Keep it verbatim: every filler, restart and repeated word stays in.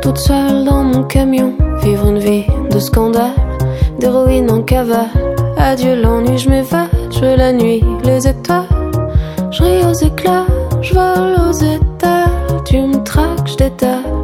toute seule dans mon camion, vivre une vie de scandale, d'héroïne en cavale. Adieu l'ennui, je m'évade, je veux la nuit, les étoiles. Je ris aux éclats, je vole aux étals. Tu me traques, je détale.